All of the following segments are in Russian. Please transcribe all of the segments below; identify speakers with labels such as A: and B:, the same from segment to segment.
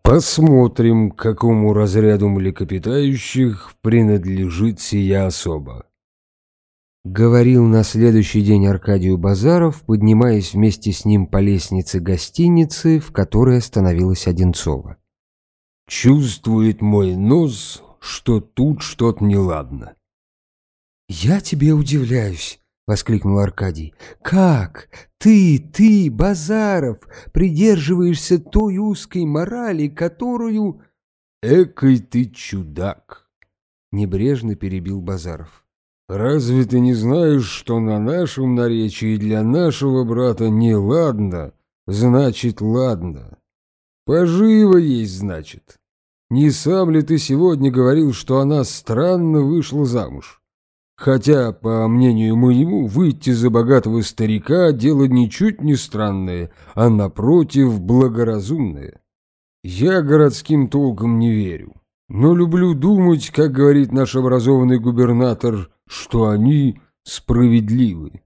A: Посмотрим, к какому разряду млекопитающих принадлежит сия особа. Говорил на следующий день Аркадию Базаров, поднимаясь вместе с ним по лестнице гостиницы, в которой остановилась Одинцова. Чувствует мой нос, что тут что-то неладно. «Я тебе удивляюсь», — воскликнул Аркадий. «Как ты, Базаров, придерживаешься той узкой морали, которую...» «Экой ты чудак», — небрежно перебил Базаров. «Разве ты не знаешь, что на нашем наречии для нашего брата не ладно, значит ладно? Поживо есть, значит. Не сам ли ты сегодня говорил, что она странно вышла замуж? Хотя, по мнению моему, выйти за богатого старика — дело ничуть не странное, а, напротив, благоразумное. Я городским толком не верю, но люблю думать, как говорит наш образованный губернатор, что они справедливы».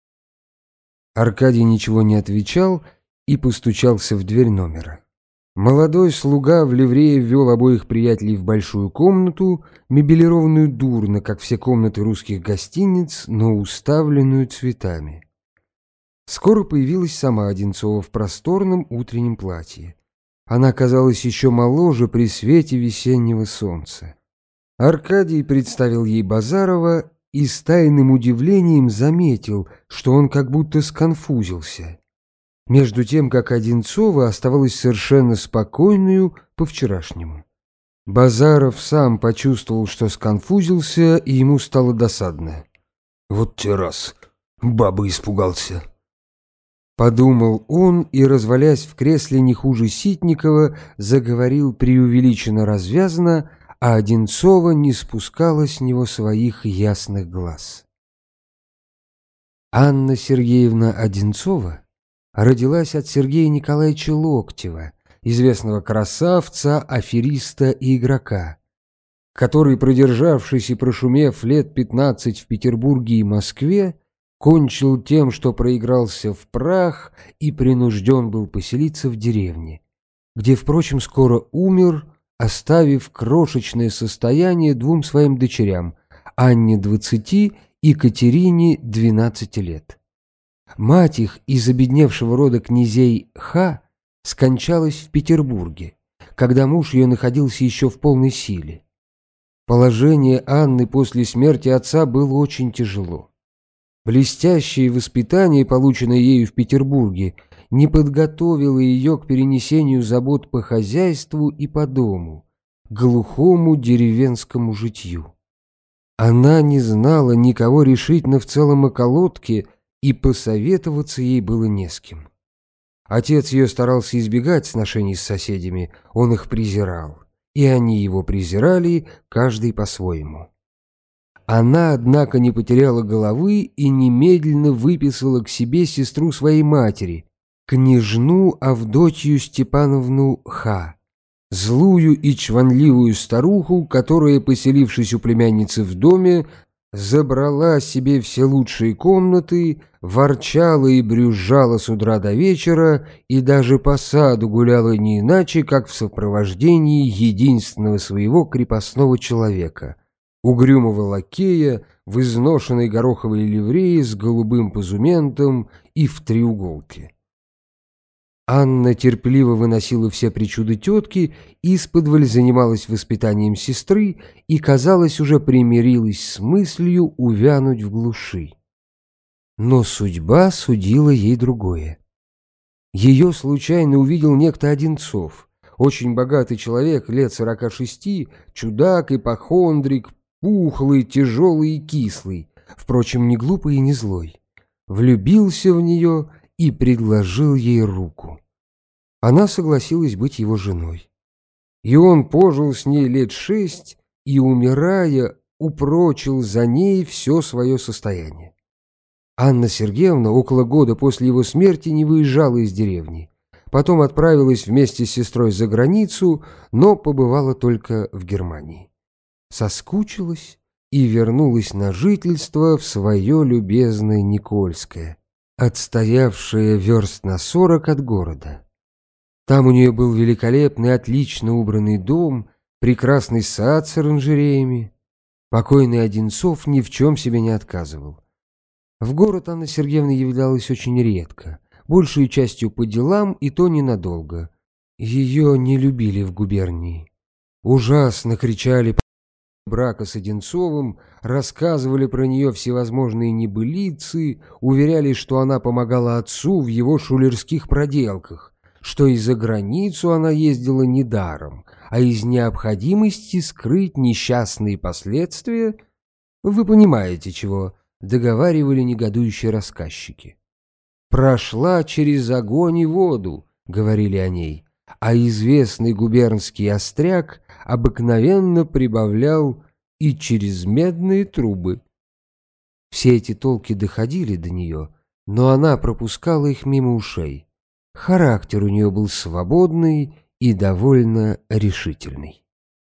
A: Аркадий ничего не отвечал и постучался в дверь номера. Молодой слуга в ливрее ввел обоих приятелей в большую комнату, мебелированную дурно, как все комнаты русских гостиниц, но уставленную цветами. Скоро появилась сама Одинцова в просторном утреннем платье. Она казалась еще моложе при свете весеннего солнца. Аркадий представил ей Базарова и с тайным удивлением заметил, что он как будто сконфузился, между тем как Одинцова оставалась совершенно спокойную по-вчерашнему. Базаров сам почувствовал, что сконфузился, и ему стало досадно. «Вот те раз, бабы испугался», — подумал он и, развалясь в кресле не хуже Ситникова, заговорил преувеличенно развязно, а Одинцова не спускала с него своих ясных глаз. Анна Сергеевна Одинцова родилась от Сергея Николаевича Локтева, известного красавца, афериста и игрока, который, продержавшись и прошумев лет 15 в Петербурге и Москве, кончил тем, что проигрался в прах и принужден был поселиться в деревне, где, впрочем, скоро умер, оставив крошечное состояние двум своим дочерям, Анне 20 и Катерине 12 лет. Мать их из обедневшего рода князей Х скончалась в Петербурге, когда муж ее находился еще в полной силе. Положение Анны после смерти отца было очень тяжело. Блестящее воспитание, полученное ею в Петербурге, не подготовило ее к перенесению забот по хозяйству и по дому, к глухому деревенскому житью. Она не знала никого решительно в целом околотке, и посоветоваться ей было не с кем. Отец ее старался избегать сношений с соседями, он их презирал, и они его презирали, каждый по-своему. Она, однако, не потеряла головы и немедленно выписала к себе сестру своей матери, княжну Авдотью Степановну Х., злую и чванливую старуху, которая, поселившись у племянницы в доме, забрала себе все лучшие комнаты, ворчала и брюзжала с утра до вечера и даже по саду гуляла не иначе, как в сопровождении единственного своего крепостного человека, угрюмого лакея в изношенной гороховой ливреи с голубым позументом и в треуголке. Анна терпеливо выносила все причуды тетки, исподволь занималась воспитанием сестры и, казалось, уже примирилась с мыслью увянуть в глуши. Но судьба судила ей другое. Ее случайно увидел некто Одинцов, очень богатый человек, лет 46, чудак, ипохондрик, пухлый, тяжелый и кислый, впрочем, не глупый и не злой. Влюбился в нее и предложил ей руку. Она согласилась быть его женой. И он пожил с ней лет 6 и, умирая, упрочил за ней все свое состояние. Анна Сергеевна около года после его смерти не выезжала из деревни. Потом отправилась вместе с сестрой за границу, но побывала только в Германии. Соскучилась и вернулась на жительство в свое любезное Никольское, отстоявшее верст на 40 от города. Там у нее был великолепный, отлично убранный дом, прекрасный сад с оранжереями. Покойный Одинцов ни в чем себе не отказывал. В город Анна Сергеевна являлась очень редко, большей частью по делам, и то ненадолго. Ее не любили в губернии. Ужасно кричали по брака с Одинцовым, рассказывали про нее всевозможные небылицы, уверяли, что она помогала отцу в его шулерских проделках, что и за границу она ездила недаром, а из необходимости скрыть несчастные последствия, вы понимаете чего, договаривали негодующие рассказчики. «Прошла через огонь и воду», — говорили о ней, а известный губернский остряк обыкновенно прибавлял «и через медные трубы». Все эти толки доходили до нее, но она пропускала их мимо ушей. Характер у нее был свободный и довольно решительный.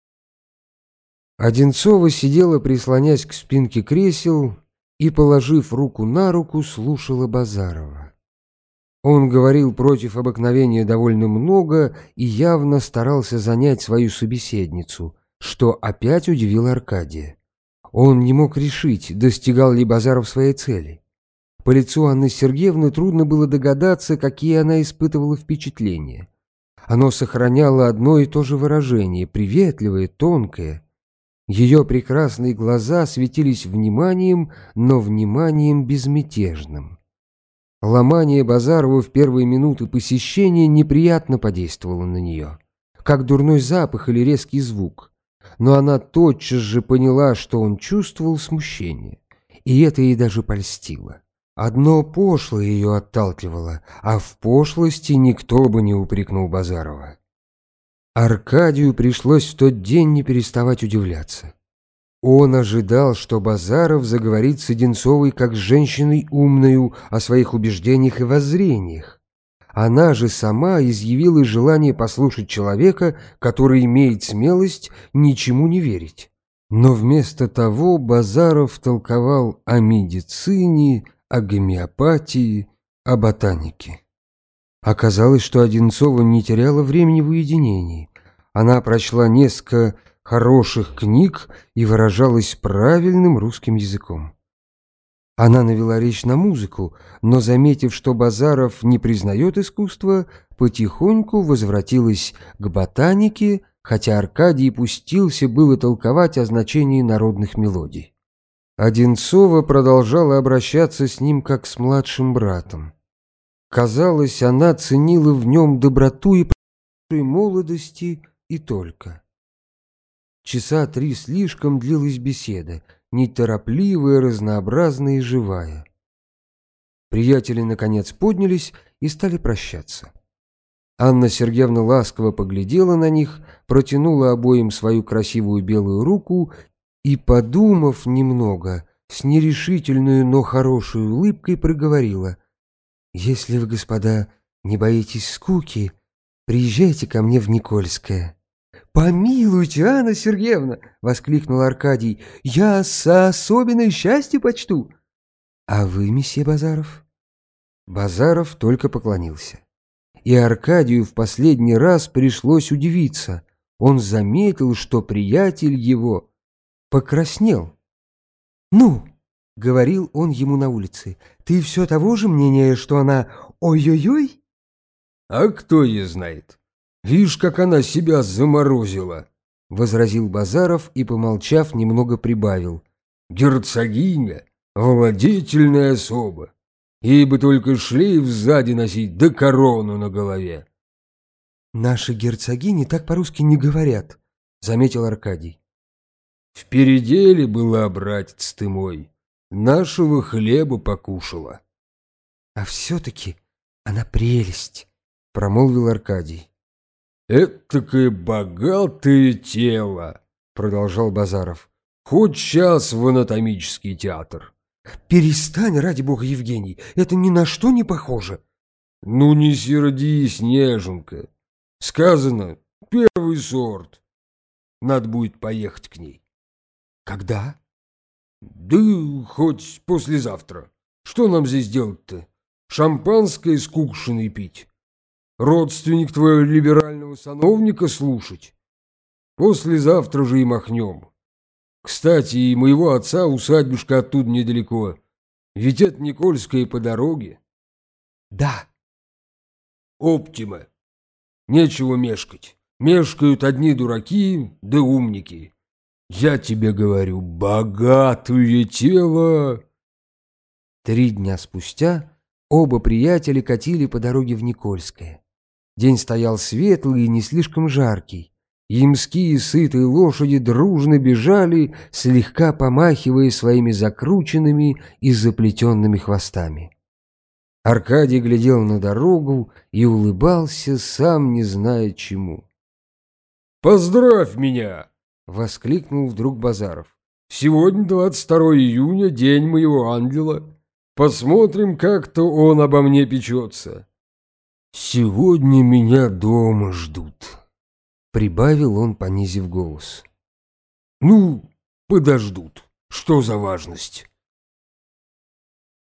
A: Одинцова сидела, прислонясь к спинке кресел, и, положив руку на руку, слушала Базарова. Он говорил против обыкновения довольно много и явно старался занять свою собеседницу, что опять удивило Аркадия. Он не мог решить, достигал ли Базаров своей цели. По лицу Анны Сергеевны трудно было догадаться, какие она испытывала впечатления. Оно сохраняло одно и то же выражение, приветливое, тонкое. Ее прекрасные глаза светились вниманием, но вниманием безмятежным. Ломание Базарова в первые минуты посещения неприятно подействовало на нее, как дурной запах или резкий звук. Но она тотчас же поняла, что он чувствовал смущение, и это ей даже польстило. Одно пошлое ее отталкивало, а в пошлости никто бы не упрекнул Базарова. Аркадию пришлось в тот день не переставать удивляться. Он ожидал, что Базаров заговорит с Одинцовой как с женщиной умною о своих убеждениях и воззрениях. Она же сама изъявила желание послушать человека, который имеет смелость ничему не верить. Но вместо того Базаров толковал о медицине, о гомеопатии, о ботанике. Оказалось, что Одинцова не теряла времени в уединении. Она прочла несколько хороших книг и выражалась правильным русским языком. Она навела речь на музыку, но, заметив, что Базаров не признает искусства, потихоньку возвратилась к ботанике, хотя Аркадий пустился было толковать о значении народных мелодий. Одинцова продолжала обращаться с ним как с младшим братом. Казалось, она ценила в нем доброту и молодости и только. Часа 3 слишком длилась беседа, неторопливая, разнообразная и живая. Приятели, наконец, поднялись и стали прощаться. Анна Сергеевна ласково поглядела на них, протянула обоим свою красивую белую руку и, подумав немного, с нерешительной, но хорошей улыбкой проговорила: «Если вы, господа, не боитесь скуки, приезжайте ко мне в Никольское». «Помилуйте, Анна Сергеевна!» — воскликнул Аркадий. «Я особенное счастье почту!» «А вы, месье Базаров?» Базаров только поклонился. И Аркадию в последний раз пришлось удивиться. Он заметил, что приятель его покраснел. «Ну, — говорил он ему на улице, — ты все того же мнения, что она ой-ой-ой?»
B: «А кто ее знает? Вишь, как она себя заморозила!»
A: — возразил Базаров и, помолчав, немного прибавил.
B: «Герцогиня, владетельная особа. Ей бы только шлейф сзади носить, да корону на голове».
A: «Наши герцогини так по-русски не говорят», — заметил Аркадий.
B: «В переделе была, братец ты мой, нашего хлеба покушала».
A: «А все-таки она прелесть», — промолвил Аркадий.
B: «Этакое богатое тело», — продолжал Базаров. «Хоть час в анатомический театр».
A: «Перестань, ради бога, Евгений, это ни на что не похоже».
B: «Ну не сердись, неженка. Сказано, первый сорт. Надо будет поехать к ней».
A: «Когда?»
B: «Да хоть послезавтра. Что нам здесь делать-то? Шампанское с кукшиной пить». родственник твоего либерального сановника слушать. Послезавтра же и махнем. Кстати, и моего отца усадьбушка оттуда недалеко. Ведь это Никольская по дороге.
A: Да.
B: Оптима. Нечего мешкать. Мешкают одни дураки да умники. Я тебе говорю, богатое тело.
A: 3 дня спустя оба приятеля катили по дороге в Никольское. День стоял светлый и не слишком жаркий. Ямские сытые лошади дружно бежали, слегка помахивая своими закрученными и заплетенными хвостами. Аркадий глядел на дорогу и улыбался, сам не зная чему.
B: «Поздравь меня!» —
A: воскликнул вдруг Базаров.
B: «Сегодня 22 июня, день моего ангела. Посмотрим, как-то он обо мне печется». «Сегодня меня дома ждут», —
A: прибавил он, понизив голос.
B: «Ну, подождут. Что за важность?»